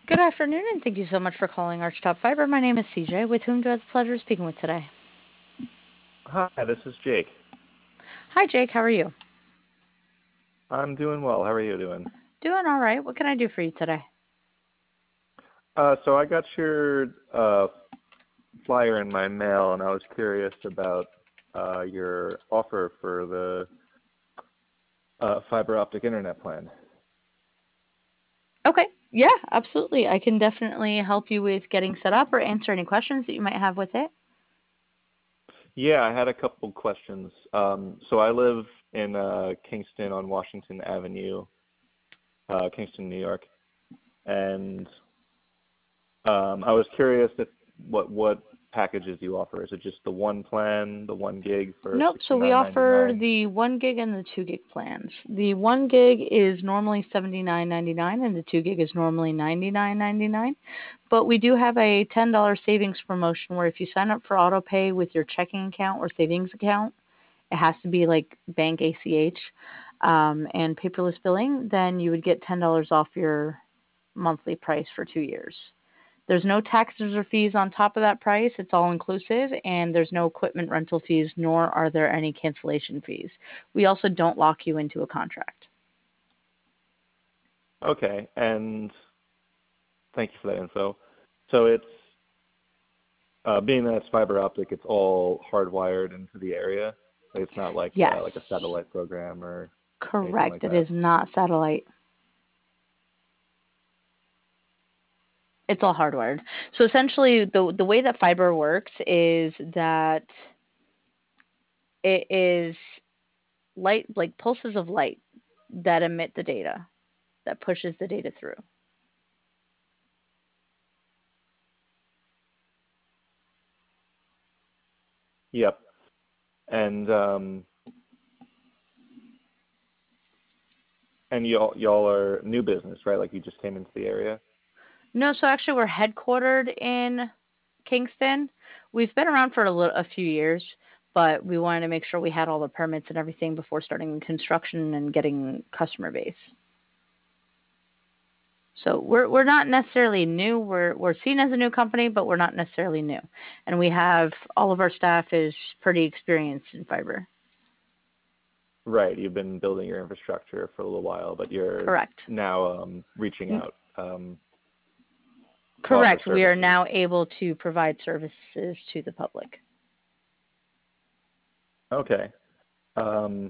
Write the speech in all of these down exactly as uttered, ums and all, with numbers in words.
Good afternoon, and thank you so much for calling Archtop Fiber. My name is C J, with whom do I have the pleasure of speaking with today? Hi, this is Jake. Hi, Jake. How are you? I'm doing well. How are you doing? Doing all right. What can I do for you today? Uh, so I got your uh, flyer in my mail, and I was curious about uh, your offer for the uh, fiber optic internet plan. Okay. Yeah, absolutely. I can definitely help you with getting set up or answer any questions that you might have with it. Yeah, I had a couple questions. Um, so I live in uh, Kingston on Washington Avenue, uh, Kingston, New York, and um, I was curious if what what packages you offer. Is it just the one plan, the one gig for Nope. So sixty we nine ninety offer nine? the one gig and the two gig plans. The one gig is normally seventy nine ninety nine, and the two gig is normally ninety nine ninety nine. But we do have a ten dollar savings promotion where if you sign up for auto pay with your checking account or savings account, it has to be like bank A C H um, and paperless billing, then you would get ten dollars off your monthly price for two years. There's no taxes or fees on top of that price. It's all inclusive, and there's no equipment rental fees, nor are there any cancellation fees. We also don't lock you into a contract. Okay, and thank you for that info. So it's uh, being that it's fiber optic, it's all hardwired into the area. Like it's not like Yes, uh, like a satellite program or anything like correct. It that. is not satellite. It's all hardwired. So essentially, the the way that fiber works is that it is light, like pulses of light that emit the data, that pushes the data through. Yep. And um, and y'all y'all are new business, right? Like you just came into the area. No, so actually we're headquartered in Kingston. We've been around for a, little, a few years, but we wanted to make sure we had all the permits and everything before starting construction and getting customer base. So we're we're not necessarily new. We're we're seen as a new company, but we're not necessarily new. And we have all of our staff is pretty experienced in fiber. Right. You've been building your infrastructure for a little while, but you're Correct. now um, reaching out um, to offer Correct. We are services. now able to provide services to the public. Okay. Um,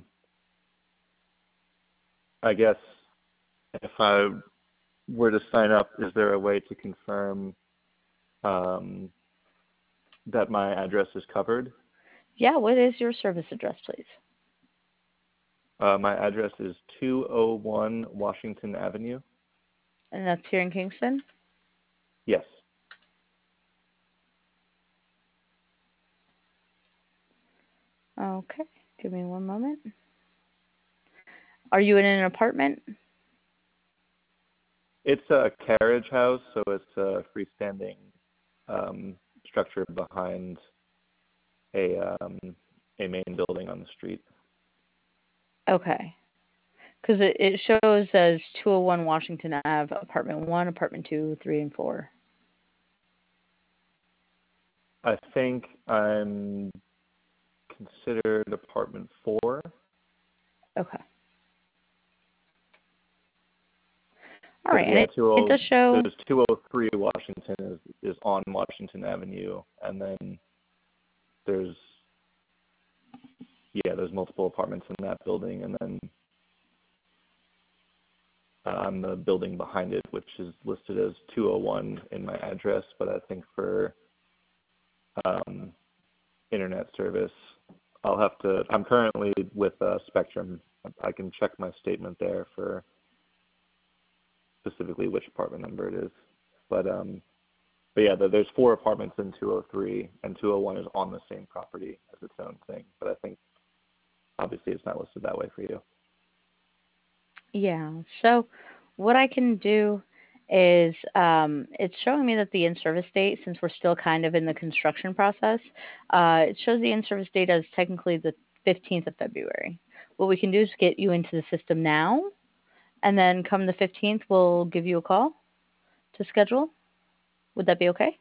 I guess if I were to sign up, is there a way to confirm um, that my address is covered? Yeah, what is your service address, please? Uh, my address is two oh one Washington Avenue. And that's here in Kingston? Yes. Okay. Give me one moment. Are you in an apartment? It's a carriage house, so it's a freestanding um, structure behind a um, a main building on the street. Okay. Because it, it shows as two oh one Washington Ave, apartment one, apartment two, three, and four. I think I'm considered apartment four. Okay. All Because right. And yeah, it, it does two oh show. there's two oh three Washington is is on Washington Avenue, and then there's yeah there's multiple apartments in that building, and then on the building behind it, which is listed as two oh one in my address, but I think for um, internet service, I'll have to. I'm currently with uh, Spectrum. I can check my statement there for specifically which apartment number it is. But um, but yeah, there's four apartments in two oh three, and two oh one is on the same property as its own thing. But I think obviously it's not listed that way for you. Yeah. So what I can do is um, it's showing me that the in-service date, since we're still kind of in the construction process, uh, it shows the in-service date as technically the fifteenth of February. What we can do is get you into the system now, and then come the fifteenth, we'll give you a call to schedule. Would that be okay?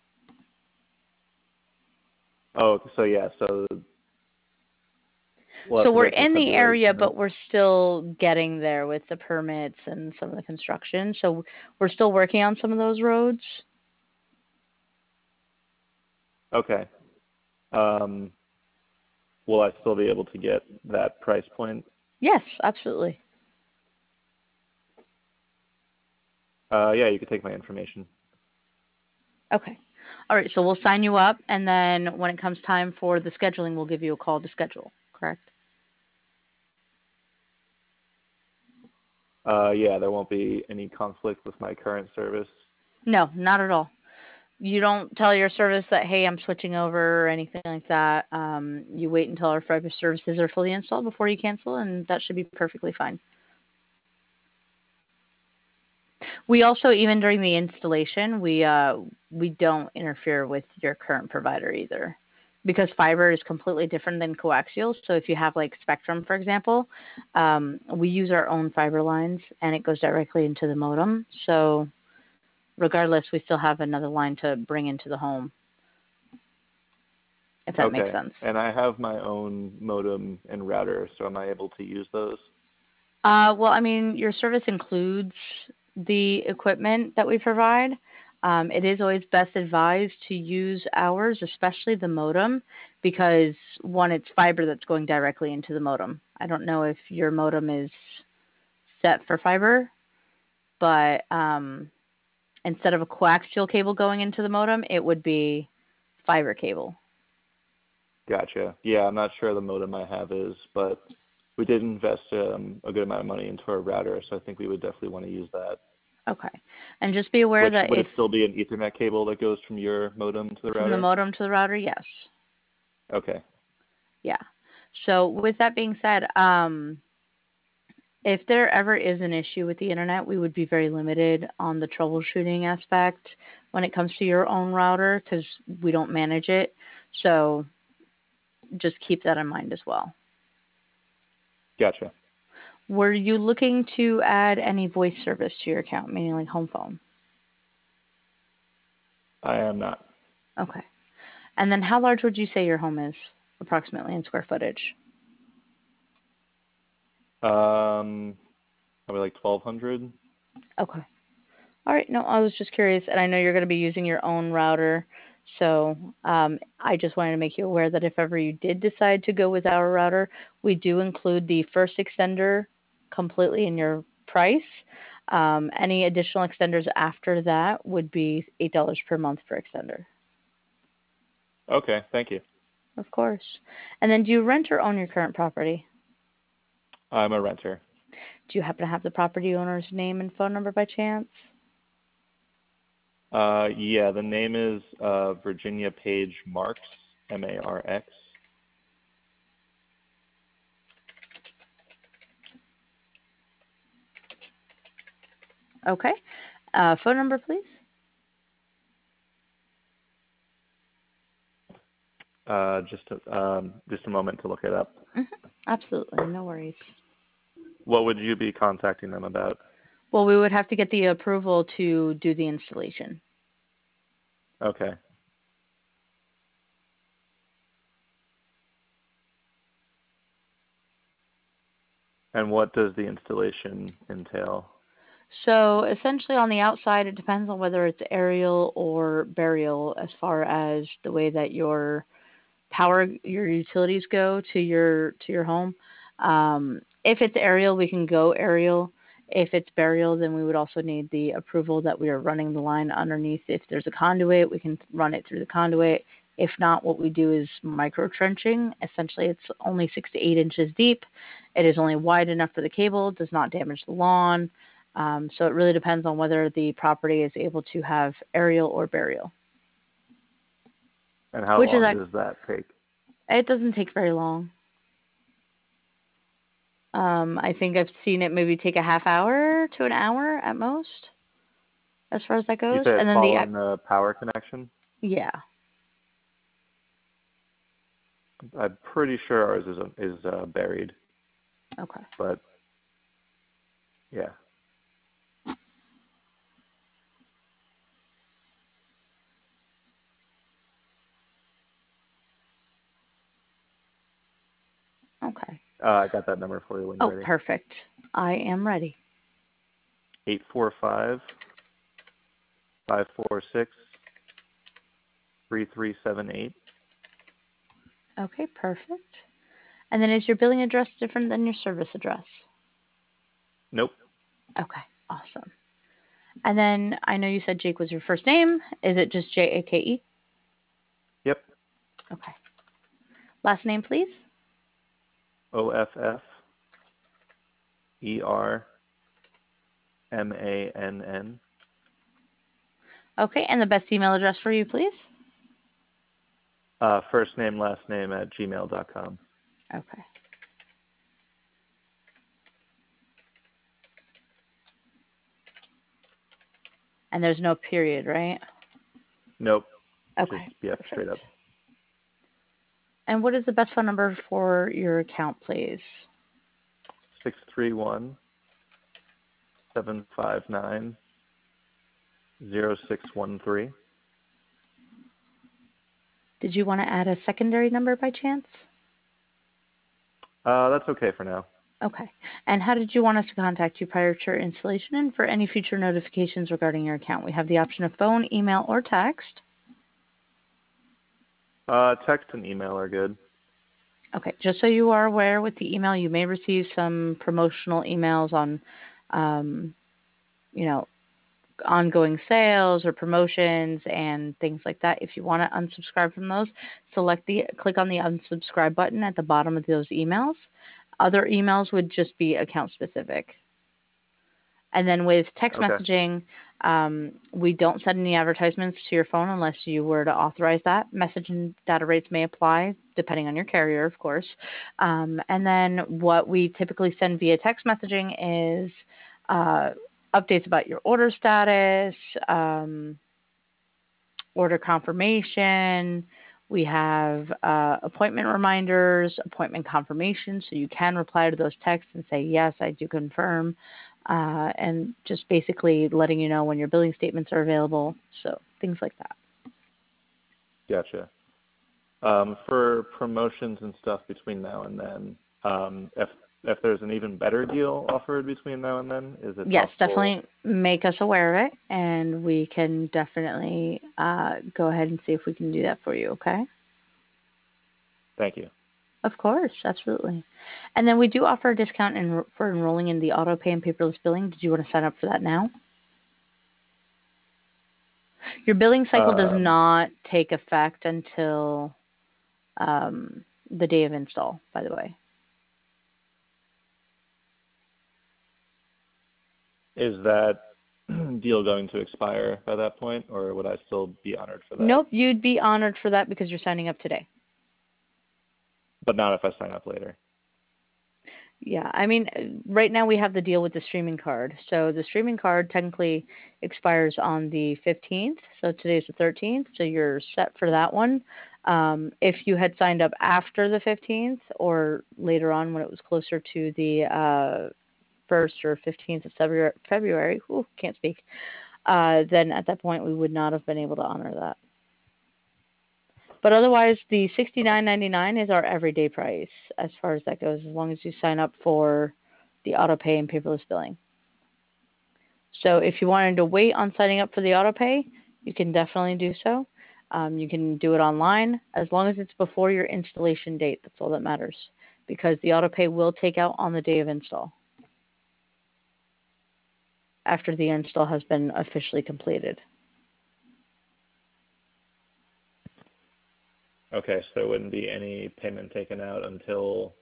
Oh, so yeah, so we'll So have to we're wait till in the February area, to know. but we're still getting there with the permits and some of the construction. So we're still working on some of those roads. Okay. Um, will I still be able to get that price point? Yes, absolutely. Uh, yeah, you could take my information. Okay. All right, so we'll sign you up, and then when it comes time for the scheduling, we'll give you a call to schedule, correct? Uh, yeah, there won't be any conflict with my current service. No, not at all. You don't tell your service that, hey, I'm switching over or anything like that. Um, you wait until our fiber services are fully installed before you cancel, and that should be perfectly fine. We also, even during the installation, we uh, we don't interfere with your current provider either, because fiber is completely different than coaxial. So if you have like Spectrum, for example, um, we use our own fiber lines, and it goes directly into the modem. So regardless, we still have another line to bring into the home, if that makes Okay. sense. And I have my own modem and router, so am I able to use those? Uh, well, I mean, your service includes the equipment that we provide. Um, it is always best advised to use ours, especially the modem, because one, it's fiber that's going directly into the modem. I don't know if your modem is set for fiber, but um, instead of a coaxial cable going into the modem, it would be fiber cable. Gotcha. Yeah, I'm not sure the modem I have is, but we did invest um, a good amount of money into our router, so I think we would definitely want to use that. Okay. And just be aware Which that would if it still be an Ethernet cable that goes from your modem to the from the router? modem to the router, yes. Okay. Yeah. So with that being said, um, if there ever is an issue with the internet, we would be very limited on the troubleshooting aspect when it comes to your own router because we don't manage it. So just keep that in mind as well. Gotcha. Were you looking to add any voice service to your account, meaning like home phone? I am not. Okay. And then how large would you say your home is, approximately in square footage? Um, probably like twelve hundred. Okay. All right. No, I was just curious, and I know you're going to be using your own router, so um, I just wanted to make you aware that if ever you did decide to go with our router, we do include the first extender completely in your price. Um, any additional extenders after that would be eight dollars per month per extender. Okay, thank you. Of course. And then do you rent or own your current property? I'm a renter. Do you happen to have the property owner's name and phone number by chance? Uh, yeah, the name is uh, Virginia Page Marks, M A R X. Okay. Uh, phone number, please? Uh, just a, um, just a moment to look it up. Mm-hmm. Absolutely. No worries. What would you be contacting them about? Well, we would have to get the approval to do the installation. Okay. And what does the installation entail? So essentially on the outside, it depends on whether it's aerial or burial as far as the way that your power, your utilities go to your to your home. Um, if it's aerial, we can go aerial. If it's burial, then we would also need the approval that we are running the line underneath. If there's a conduit, we can run it through the conduit. If not, what we do is micro trenching. Essentially, it's only six to eight inches deep. It is only wide enough for the cable, does not damage the lawn. Um, so it really depends on whether the property is able to have aerial or burial, And how which is long does that take? it doesn't take very long. Um, I think I've seen it maybe take a half hour to an hour at most, as far as that You goes. say it's And then the following the power connection? yeah, I'm pretty sure ours is is uh, buried, okay, but yeah. Okay. Uh, I got that number for you when you're Oh, ready. perfect. I am ready. Eight four five five four six three three seven eight. Okay, perfect. And then is your billing address different than your service address? Nope. Okay, awesome. And then I know you said Jake was your first name. Is it just J A K E? Yep. Okay. Last name, please? O F F E R M A N N. Okay, and the best email address for you, please? Uh, first name, last name at gmail dot com. Okay. And there's no period, right? Nope. Just Okay, yep, straight perfect. up. And what is the best phone number for your account, please? Six three one seven five nine zero six one three. Did you want to add a secondary number by chance? Uh, that's okay for now. Okay. And how did you want us to contact you prior to your installation and for any future notifications regarding your account? We have the option of phone, email, or text. Uh, text and email are good. Okay. Just so you are aware, with the email, you may receive some promotional emails on, um, you know, ongoing sales or promotions and things like that. If you want to unsubscribe from those, select the click on the unsubscribe button at the bottom of those emails. Other emails would just be account specific. And then with text Okay. messaging, um, we don't send any advertisements to your phone unless you were to authorize that. Message and data rates may apply depending on your carrier, of course. Um, and then what we typically send via text messaging is uh, updates about your order status, um, order confirmation. We have uh, appointment reminders, appointment confirmation, so you can reply to those texts and say, yes, I do confirm, uh, and just basically letting you know when your billing statements are available, so things like that. Gotcha. Um, for promotions and stuff between now and then, um, if if there's an even better deal offered between now and then, is it Yes, possible? definitely make us aware of it, and we can definitely uh, go ahead and see if we can do that for you, okay? Thank you. Of course, absolutely. And then we do offer a discount in, for enrolling in the auto pay and paperless billing. Did you want to sign up for that now? Your billing cycle does Um, not take effect until um, the day of install, by the way. is that deal going to expire by that point, or would I still be honored for that? Nope, you'd be honored for that because you're signing up today. But not if I sign up later. Yeah, I mean, right now we have the deal with the streaming card. So the streaming card technically expires on the fifteenth. So today's the thirteenth. So you're set for that one. Um, if you had signed up after the fifteenth or later on when it was closer to the uh, first or fifteenth of February, February, ooh, can't speak, uh, then at that point we would not have been able to honor that. But otherwise, the sixty-nine ninety-nine is our everyday price as far as that goes, as long as you sign up for the auto pay and paperless billing. So if you wanted to wait on signing up for the auto pay, you can definitely do so. Um, you can do it online as long as it's before your installation date. That's all that matters because the auto pay will take out on the day of install after the install has been officially completed. Okay, so there wouldn't be any payment taken out until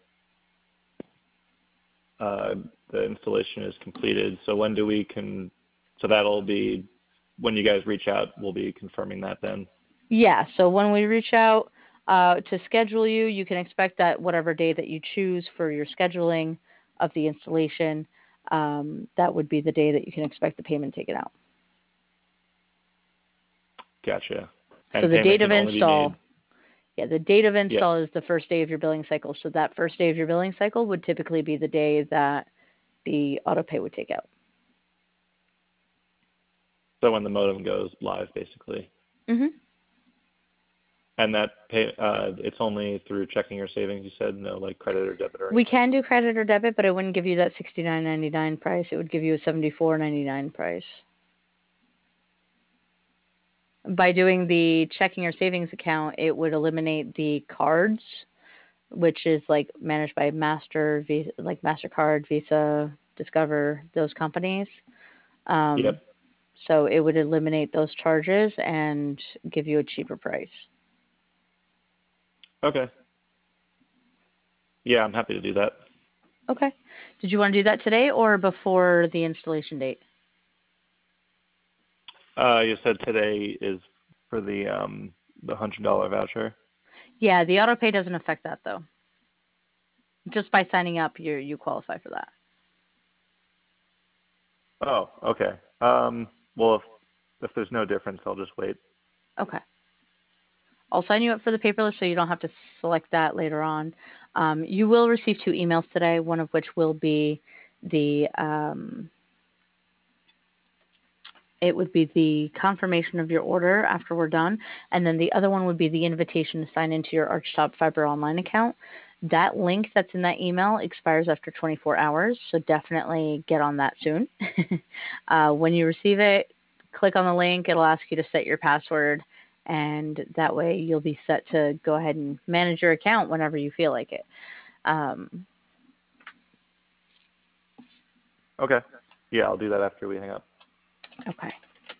uh, the installation is completed. So when do we can? So that'll be when you guys reach out. We'll be confirming that then. Yeah, so when we reach out uh, to schedule you, you can expect that whatever day that you choose for your scheduling of the installation, um, that would be the day that you can expect the payment taken out. Gotcha. So And the payment date of can only be install, made. yeah, the date of Yep. install is the first day of your billing cycle. So that first day of your billing cycle would typically be the day that the auto pay would take out. So when the modem goes live, basically. Mhm. And that pay, uh, it's only through checking or savings, you said? No, like credit or debit or We anything? can do credit or debit, but it wouldn't give you that sixty-nine ninety-nine price. It would give you a seventy-four ninety-nine price. By doing the checking or savings account, it would eliminate the cards, which is like managed by Master, Visa, like Mastercard, Visa, Discover, those companies. Um, Yep. so it would eliminate those charges and give you a cheaper price. Okay. Yeah, I'm happy to do that. Okay. Did you want to do that today or before the installation date? Uh, you said today is for the um the hundred dollar voucher. Yeah, the auto pay doesn't affect that though. Just by signing up, you you qualify for that. Oh, okay. Um, well, if if there's no difference, I'll just wait. Okay. I'll sign you up for the paperless so you don't have to select that later on. Um, you will receive two emails today, one of which will be the um, it would be the confirmation of your order after we're done, and then the other one would be the invitation to sign into your Archtop Fiber Online account. That link that's in that email expires after twenty-four hours, so definitely get on that soon. uh, when you receive it, click on the link. It'll ask you to set your password, and that way you'll be set to go ahead and manage your account whenever you feel like it. Um, Okay. Yeah, I'll do that after we hang up. okay.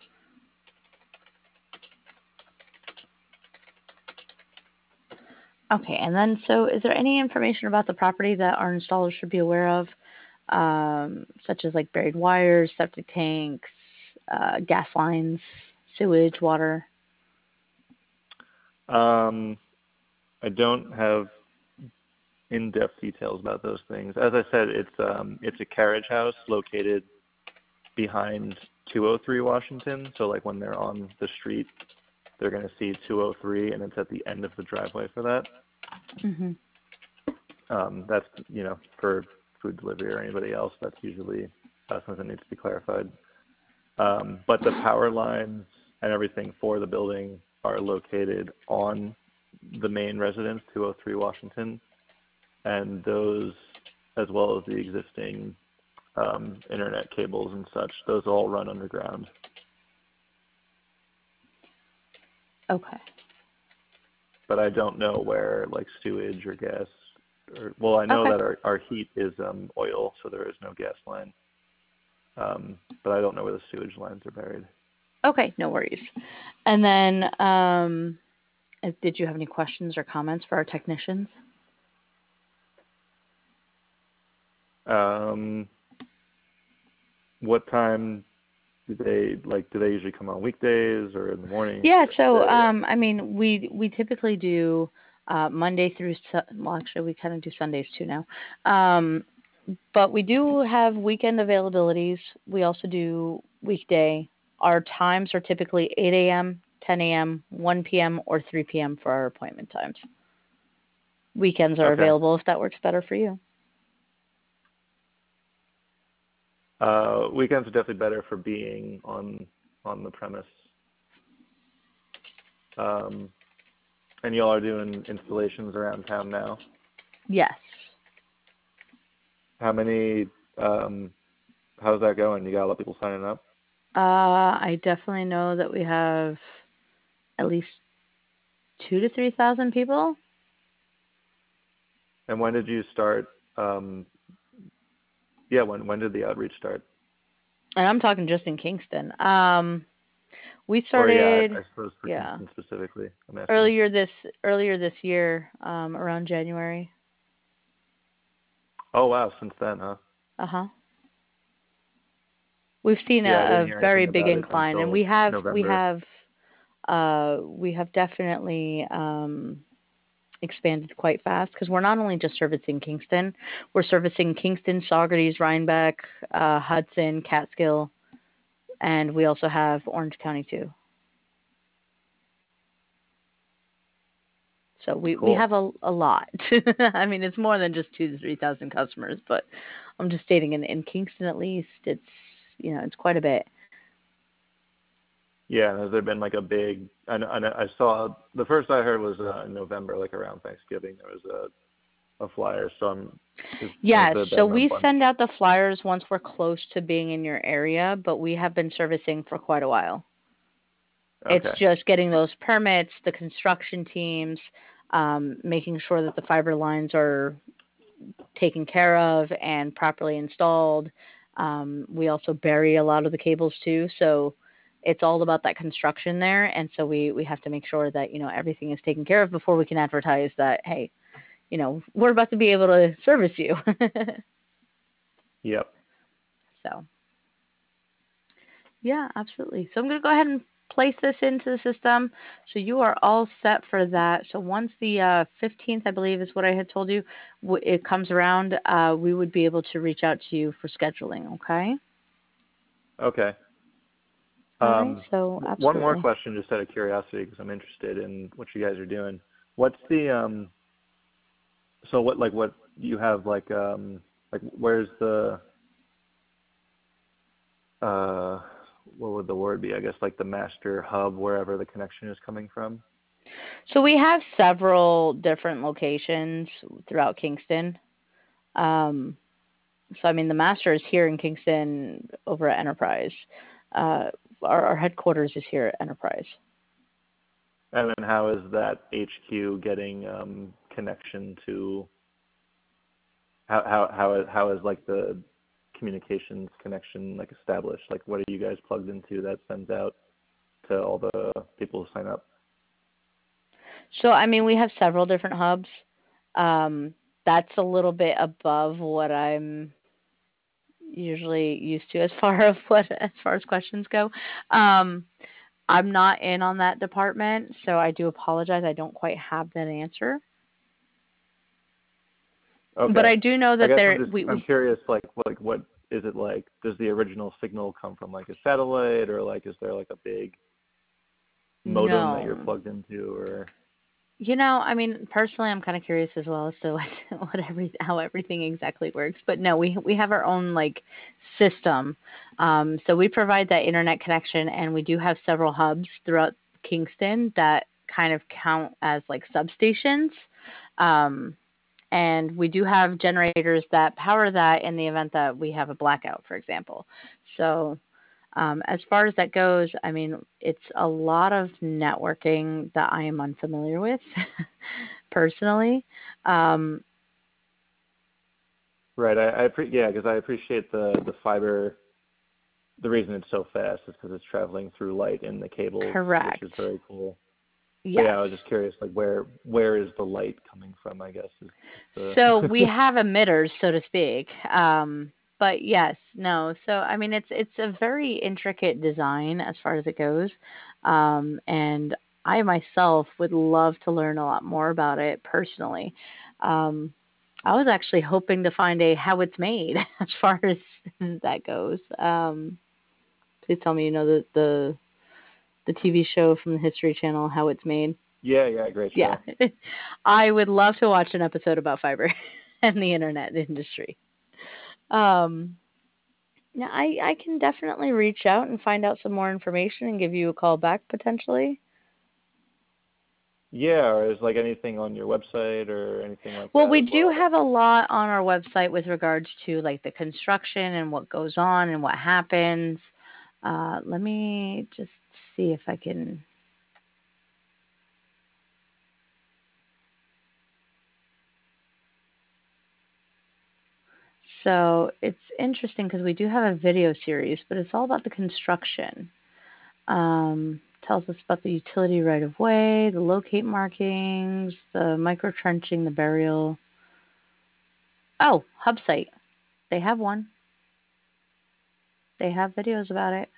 Okay, and then so is there any information about the property that our installers should be aware of, um, such as like buried wires, septic tanks, uh, gas lines, sewage, water? Um, I don't have in-depth details about those things. As I said, it's um it's a carriage house located behind two oh three Washington. So like when they're on the street, they're going to see two oh three, and it's at the end of the driveway for that. Mhm. Um, that's, you know, for food delivery or anybody else, that's usually uh, something that needs to be clarified. Um, but the power lines and everything for the building are located on the main residence, two oh three Washington, and those, as well as the existing um, internet cables and such, those all run underground. Okay. But I don't know where like sewage or gas, or well, I know Okay. that our, our heat is um, oil, so there is no gas line. Um, but I don't know where the sewage lines are buried. Okay, no worries. And then, um, uh, did you have any questions or comments for our technicians? Um, what time do they like? Do they usually come on weekdays or in the morning Yeah, or so midday? Or... um, I mean, we we typically do uh, Monday through Su- well, actually, we kind of do Sundays too now. Um, but we do have weekend availabilities. We also do weekday. Our times are typically eight a m, ten a m, one p m, or three p m for our appointment times. Weekends are Okay. available if that works better for you. Uh, weekends are definitely better for being on on the premise. Um, and y'all are doing installations around town now. Yes. How many? Um, how's that going? You got a lot of people signing up. Uh, I definitely know that we have at least two to three thousand people. And when did you start? Um, yeah, when when did the outreach start? And I'm talking just in Kingston. Um, we Or yeah, started, I, I suppose for yeah, Kingston specifically, I'm asking. earlier this earlier this year, um, around January. Oh wow, since then, huh? Uh huh. We've seen Yeah, I a, didn't a hear very anything big about it incline, and until we have we November. have uh, we have definitely um, expanded quite fast because we're not only just servicing Kingston, we're servicing Kingston, Saugerties, Rhinebeck, uh, Hudson, Catskill, and we also have Orange County too. So we we Cool. have a a lot. I mean, it's more than just two to three thousand customers, but I'm just stating in in Kingston at least, it's you know it's quite a bit. Yeah, has there been like a big? I, know, I, know, I saw the first I heard was uh, in November, like around Thanksgiving. There was a a flyer. So I'm, is, has Yes, there so been a we bunch? send out the flyers once we're close to being in your area, but we have been servicing for quite a while. It's Okay. just getting those permits, the construction teams, um, making sure that the fiber lines are taken care of and properly installed. Um, we also bury a lot of the cables too, so it's all about that construction there. And so we we have to make sure that you know everything is taken care of before we can advertise that hey, you know we're about to be able to service you. Yep. So yeah, absolutely. So I'm going to go ahead and place this into the system. So you are all set for that. So once the uh, fifteenth, I believe, is what I had told you, w- it comes around, uh, we would be able to reach out to you for scheduling. Okay. Okay. All right. Um, So w- one more absolutely. question, just out of curiosity, because I'm interested in what you guys are doing. What's the um? So what like what you have like um like where's the uh what would the word be? I guess like the master hub wherever the connection is coming from. So we have several different locations throughout Kingston. Um, so I mean, the master is here in Kingston over at Enterprise. Uh, our, our headquarters is here at Enterprise. And then how is that H Q getting um connection to how how how is, how is like the communications connection like established? Like what are you guys plugged into that sends out to all the people who sign up? So, I mean, we have several different hubs. Um, that's a little bit above what I'm usually used to as far as what as far as questions go. Um, I'm not in on that department, so I do apologize. I don't quite have that answer, but Okay. I do know I that guess I'm there just we, I'm we curious like what like what is it like? Does the original signal come from like a satellite or like is there like a big modem that you're no. plugged into or You know, I mean, personally, I'm kind of curious as well as to what, what every how everything exactly works. But no, we we have our own like system. Um, so we provide that internet connection, and we do have several hubs throughout Kingston that kind of count as like substations. Um, and we do have generators that power that in the event that we have a blackout, for example. So um, as far as that goes, I mean, it's a lot of networking that I am unfamiliar with personally. Um, right? I, I pre- yeah, because I appreciate the the fiber. The reason it's so fast is because it's traveling through light in the cables, which Correct. is very cool. But yeah, Yes. I was just curious, like where where is the light coming from? I guess is, is the So we have emitters, so to speak. Um, but yes, no. So I mean, it's it's a very intricate design as far as it goes, um, and I myself would love to learn a lot more about it personally. Um, I was actually hoping to find a how it's made as far as that goes. Um, please tell me you know the the the T V show from the History Channel, How It's Made. yeah yeah great Yeah, show. I would love to watch an episode about fiber and the internet industry. Um, yeah, I I can definitely reach out and find out some more information and give you a call back potentially. Yeah, or is like anything on your website or anything like Well, that we as do well? have a lot on our website with regards to like the construction and what goes on and what happens. Uh, let me just see if I can. So it's interesting because we do have a video series, but it's all about the construction. Um, tells us about the utility right of way, the locate markings, the micro trenching, the burial. Oh, hub site. They have one. They have videos about it.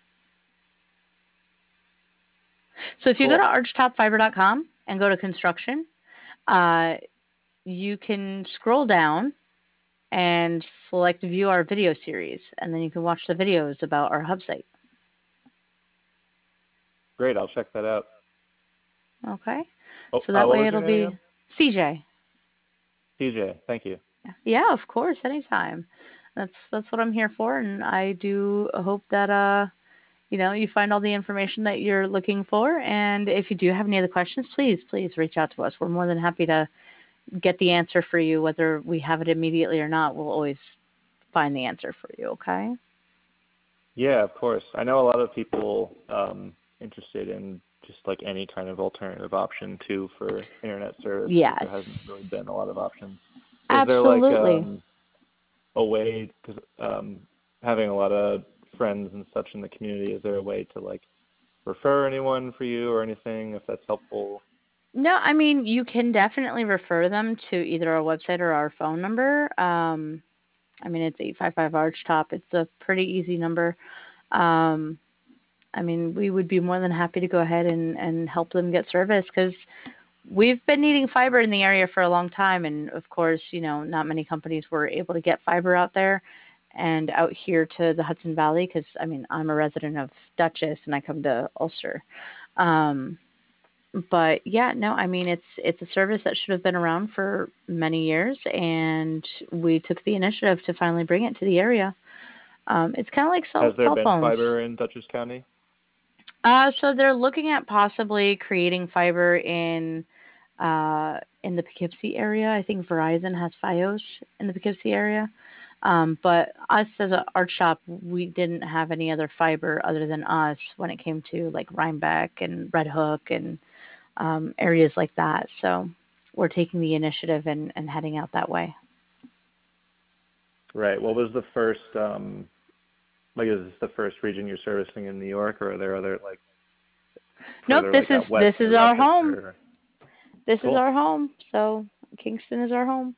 So if you go to Cool. arch top fiber dot com and go to construction, uh, you can scroll down and select view our video series, and then you can watch the videos about our hub site. Great, I'll check that out. Okay? Oh, So uh, that what way was your it'll name again? be C J. T J. Thank you. Yeah, of course, anytime. That's that's what I'm here for, and I do hope that uh you know, you find all the information that you're looking for. And if you do have any other questions, please, please reach out to us. We're more than happy to get the answer for you, whether we have it immediately or not. We'll always find the answer for you. Okay. Yeah, of course. I know a lot of people um, interested in just like any kind of alternative option too for internet service because Yes. there hasn't really been a lot of options. Is there like Absolutely. um, a way, because um, having a lot of friends and such in the community, is there a way to like refer anyone for you or anything if that's helpful? No, I mean, you can definitely refer them to either our website or our phone number. Um, I mean, it's eight five five Archtop. It's a pretty easy number. Um, I mean, we would be more than happy to go ahead and, and help them get service because we've been needing fiber in the area for a long time. And of course, you know, not many companies were able to get fiber out there and out here to the Hudson Valley because, I mean, I'm a resident of Dutchess and I come to Ulster. Um, but yeah, no, I mean it's it's a service that should have been around for many years, and we took the initiative to finally bring it to the area. Um, it's kind of like Has cell there cell been phones. fiber in Dutchess County? Uh, so they're looking at possibly creating fiber in uh, in the Poughkeepsie area. I think Verizon has FiOS in the Poughkeepsie area. Um, but us as an art shop, we didn't have any other fiber other than us when it came to like Rhinebeck and Red Hook and um, areas like that. So we're taking the initiative and, and heading out that way. Right. What was the first, um, like, is this the first region you're servicing in New York, or are there other, like, Nope, further, this like, is out west this near is our home. Rochester? This is Cool. our home. So Kingston is our home.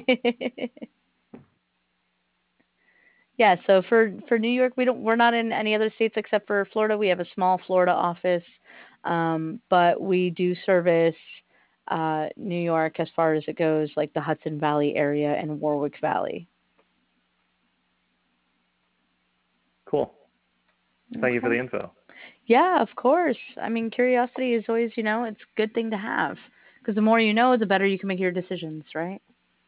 Yeah, so for for New York, we don't we're not in any other states except for Florida. We have a small Florida office, um, but we do service uh, New York as far as it goes, like the Hudson Valley area and Warwick Valley. Cool. Thank you for Okay. the info. Yeah, of course. I mean, curiosity is always, you know, it's a good thing to have because the more you know, the better you can make your decisions, right?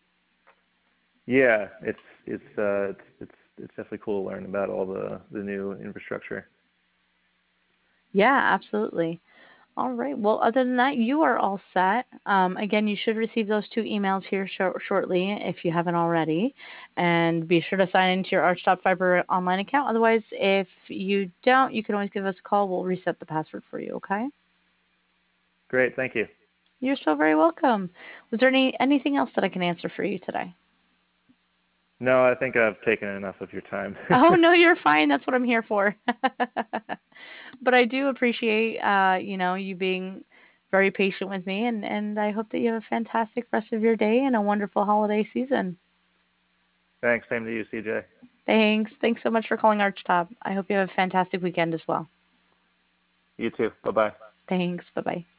Yeah, it's it's uh it's it's it's definitely cool to learn about all the the new infrastructure. Yeah, absolutely. All right. Well, other than that, you are all set. Um, again, you should receive those two emails here shor- shortly if you haven't already. And be sure to sign into your Archtop Fiber online account. Otherwise, if you don't, you can always give us a call. We'll reset the password for you, okay? Great, thank you. You're so very welcome. Was there any anything else that I can answer for you today? No, I think I've taken enough of your time. Oh, no, you're fine. That's what I'm here for. But I do appreciate uh, you know, you being very patient with me and and I hope that you have a fantastic rest of your day and a wonderful holiday season. Thanks, same to you, C J. Thanks. Thanks so much for calling Archtop. I hope you have a fantastic weekend as well. You too. Bye-bye. Thanks. Bye-bye.